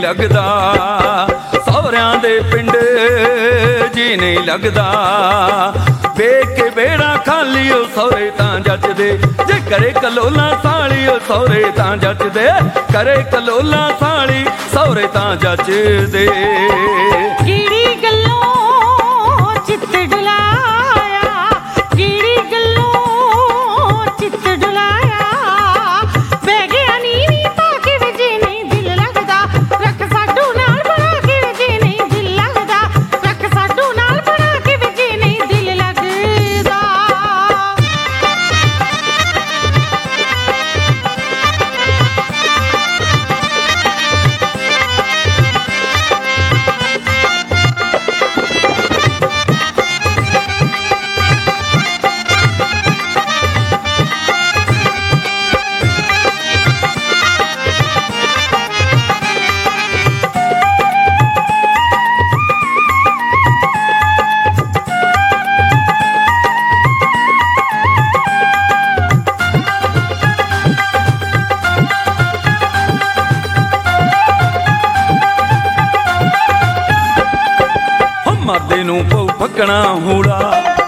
लगदा, सौहरियां दे पिंड जी नहीं लगदा। वेख के बेड़ा खाली ओ सौरे तां जचदे, जे करे कलोला साली ओ सौरे तां जचदे, करे कलोला साली सौरे तां जचदे। किहड़ी गल्लों चित्त डुलाया, किहड़ी गल्लों चित्त डुलाया, बह गया नीवी पाके वजे नहीं दिल लगदा, रख साडू नाल बना के वजे नहीं दिल लगदा, रख साडू नाल बना के वजे नहीं दिल लगदा। मरदे नूं पऊ फकना हूड़ा,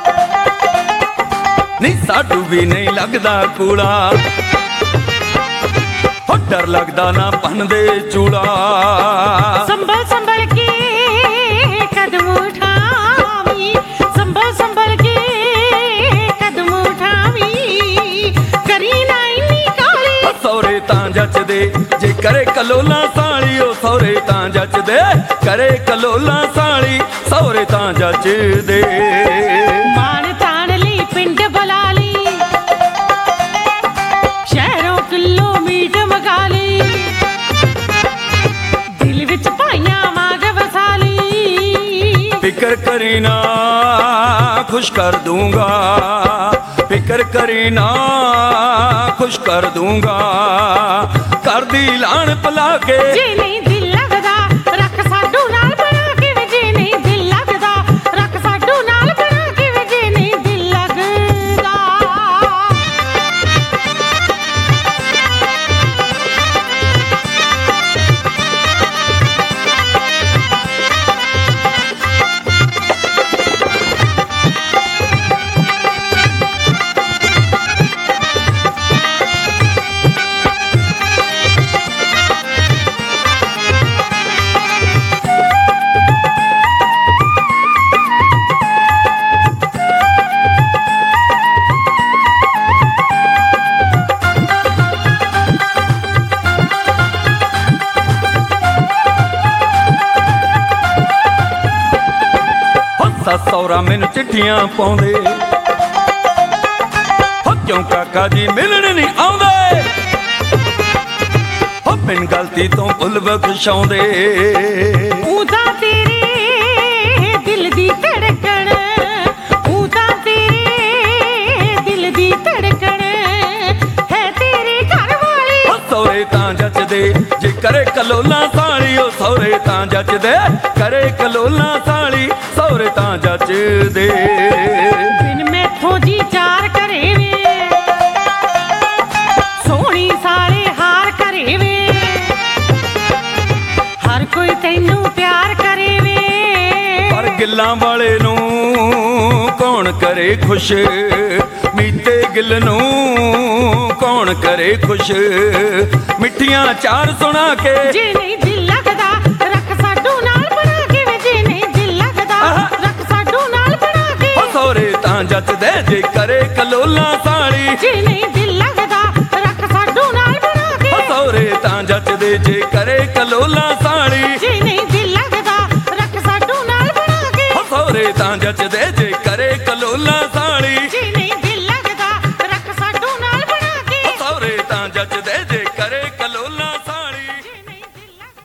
नहीं साडू भी नहीं लगदा कूड़ा, हो डर लगदा ना बनदे चूड़ा। संभल संभल के कदम उठावी, संभल संभल के कदम उठावी, करी ना इन्नी काली सौरे तां जचदे, जे करे कलोला साली ओ सौरे तां जचदे, करे कलोला साली सौरे तां जचदे। माण ताण ली पिंड बुला ली, शहरों किलोमीटर मगा ली, दिल विच भाइयां माग वसा ली। फिक्र करी ना खुश कर दूंगा, फिक्र करी ना खुश कर दूंगा, कर दी लान पला के जे नहीं दिल लगदा, रख साडू नाल बना के वजे नहीं दिल लगदा, रख साडू नाल बना के वजे नहीं दिल लगदा। सस सौरा मैनू चिट्ठियां पाउंदे, हो क्यों काका जी मिलण नहीं आउंदे, हो बिन गलती तो भुल बख्शाउंदे। ऊदा तेरे दिल दी धड़कन, ऊदा तेरे दिल दी धड़कन, है तेरे घर वाली हो सौरे तां जचदे, जे करे कलोला साली ओ सौरे तां जचदे, करे कलोला साली सौरे तां जचदे। बिन मैथों जी चार करे वे, सोहनी सारे हार करे वे, हर कोई तैनू प्यार करे वे, पर गिल्लां वाले नूं कौन करे खुश, मीते गिल नूं कौन करे खुश, मिठियां चार सुना के जे नहीं दिल लगदा, रख साडू नाल बना के वे, जे नहीं दिल लगदा, रख साडू नाल बना के। हो सौरे तां जचदे, जे करे कलोला साली जे नहीं दिल लगदा, रख साडू नाल बना के। हो सौरे तां जचदे, जे करे कलोला साली जे नहीं दिल लगदा, रख साडू नाल बना के। हो सौरे तां जचदे, जे करे कलोला साली।